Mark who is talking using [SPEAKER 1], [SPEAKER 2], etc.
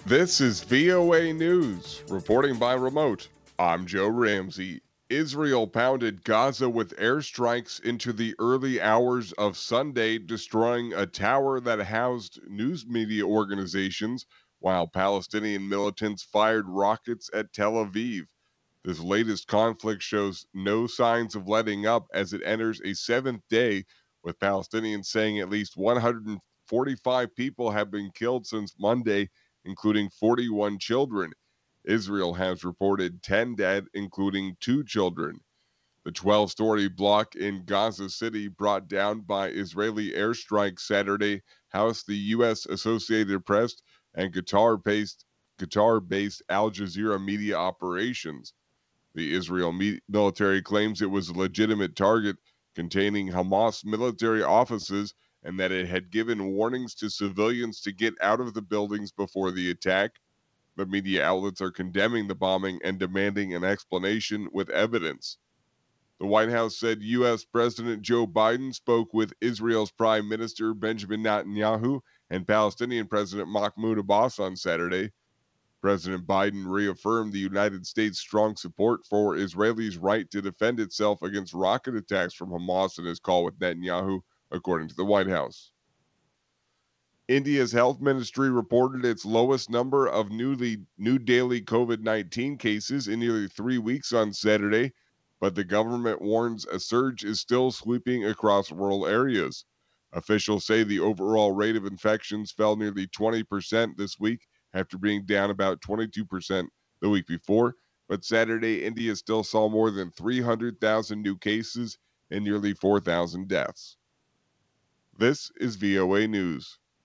[SPEAKER 1] This is VOA News, reporting by remote. I'm Joe Ramsey. Israel pounded Gaza with airstrikes into the early hours of Sunday, destroying a tower that housed news media organizations, while Palestinian militants fired rockets at Tel Aviv. This latest conflict shows no signs of letting up as it enters a seventh day, with Palestinians saying at least 145 people have been killed since Monday, including 41 children. Israel has reported 10 dead, including 2 children. The 12-story block in Gaza City, brought down by Israeli airstrikes Saturday, housed the U.S. Associated Press and Qatar-based Al Jazeera media operations. The Israel military claims it was a legitimate target containing Hamas military offices and that it had given warnings to civilians to get out of the buildings before the attack. The media outlets are condemning the bombing and demanding an explanation with evidence. The White House said U.S. President Joe Biden spoke with Israel's Prime Minister Benjamin Netanyahu and Palestinian President Mahmoud Abbas on Saturday. President Biden reaffirmed the United States' strong support for Israel's right to defend itself against rocket attacks from Hamas in his call with Netanyahu, according to the White House. India's health ministry reported its lowest number of new daily COVID-19 cases in nearly 3 weeks on Saturday, but the government warns a surge is still sweeping across rural areas. Officials say the overall rate of infections fell nearly 20% this week after being down about 22% the week before, but Saturday, India still saw more than 300,000 new cases and nearly 4,000 deaths. This is VOA News.